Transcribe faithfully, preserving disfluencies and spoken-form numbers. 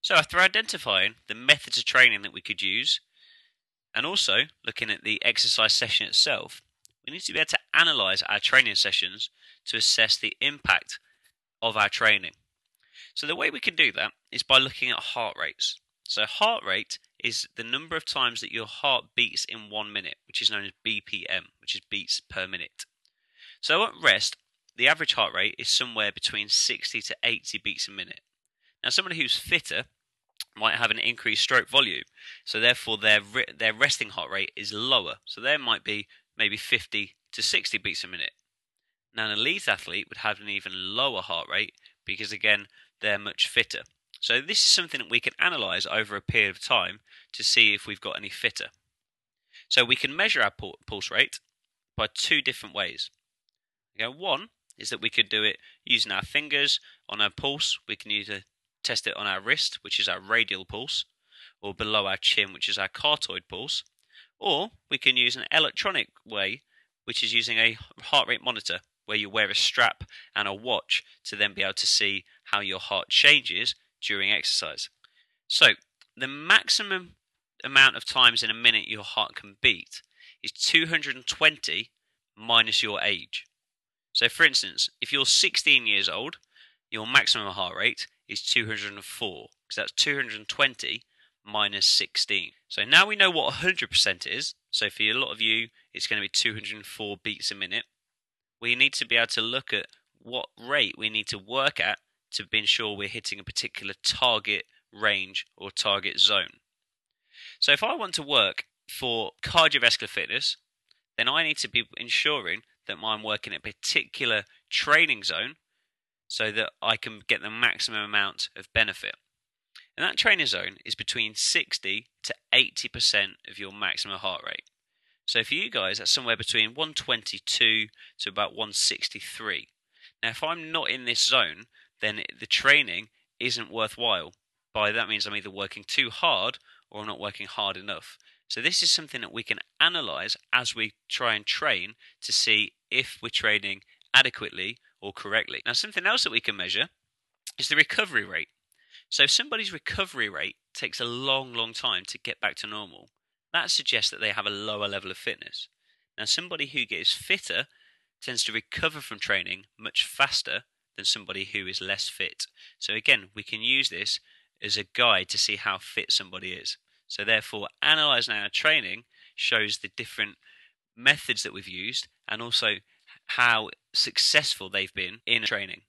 So after identifying the methods of training that we could use, and also looking at the exercise session itself, we need to be able to analyse our training sessions to assess the impact of our training. So the way we can do that is by looking at heart rates. So heart rate is the number of times that your heart beats in one minute, which is known as B P M, which is beats per minute. So at rest, the average heart rate is somewhere between sixty to eighty beats a minute. Now, somebody who's fitter might have an increased stroke volume, so therefore their their resting heart rate is lower. So there might be maybe fifty to sixty beats a minute. Now, an elite athlete would have an even lower heart rate because, again, they're much fitter. So this is something that we can analyse over a period of time to see if we've got any fitter. So we can measure our pulse rate by two different ways. Okay, one is that we could do it using our fingers on our pulse. We can either test it on our wrist, which is our radial pulse, or below our chin, which is our carotid pulse. Or we can use an electronic way, which is using a heart rate monitor, where you wear a strap and a watch to then be able to see how your heart changes during exercise. So the maximum amount of times in a minute your heart can beat is two hundred twenty minus your age. So for instance, if you're sixteen years old, your maximum heart rate is two hundred four, because that's two hundred twenty minus sixteen. So now we know what one hundred percent is. So for a lot of you, it's going to be two hundred four beats a minute. We need to be able to look at what rate we need to work at to ensure we're hitting a particular target range or target zone. So if I want to work for cardiovascular fitness, then I need to be ensuring that I'm working at a particular training zone so that I can get the maximum amount of benefit. And that training zone is between sixty to eighty percent of your maximum heart rate. So for you guys, that's somewhere between one twenty-two to about one sixty-three. Now, if I'm not in this zone, then the training isn't worthwhile. By that means I'm either working too hard or I'm not working hard enough. So this is something that we can analyse as we try and train to see if we're training adequately or correctly. Now, something else that we can measure is the recovery rate. So if somebody's recovery rate takes a long, long time to get back to normal, that suggests that they have a lower level of fitness. Now, somebody who gets fitter tends to recover from training much faster than somebody who is less fit. So again, we can use this as a guide to see how fit somebody is. So therefore, analysing our training shows the different methods that we've used and also how successful they've been in training.